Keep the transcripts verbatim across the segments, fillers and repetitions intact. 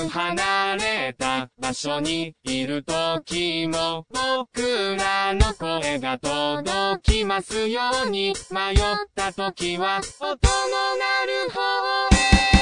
く離れた場所にいる時も僕らの声が届きますように、迷った時は音の鳴る方へ。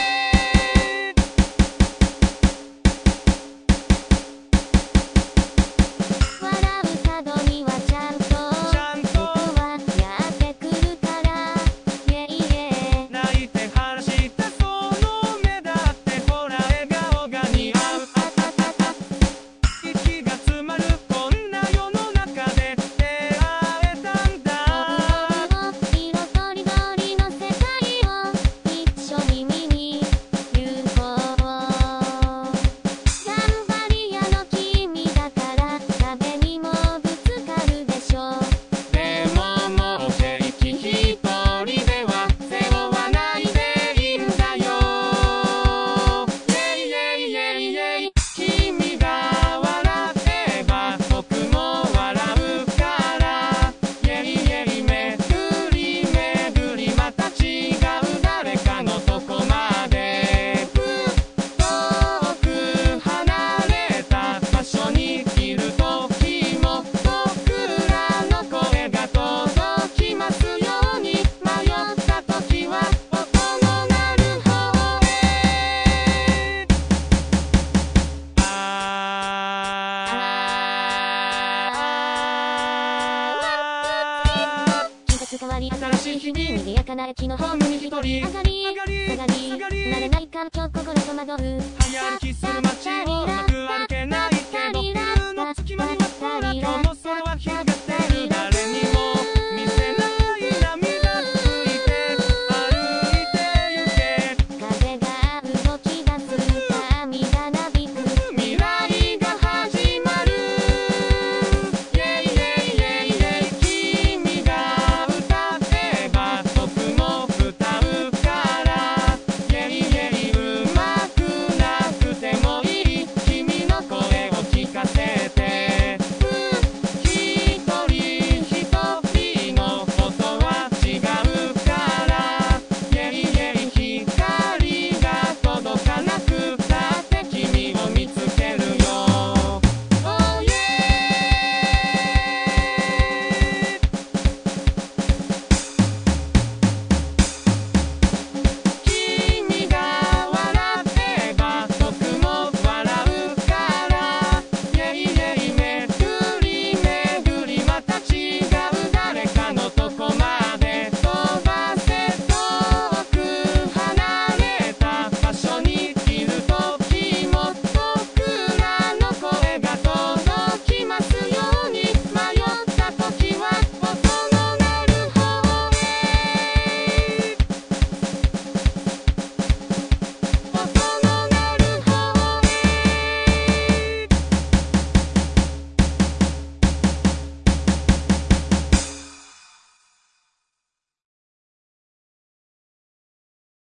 新しい日々、賑やかな駅のホームに一人上がり上がり下がり慣れない環境、心戸惑う。早歩きする街をうまく歩けない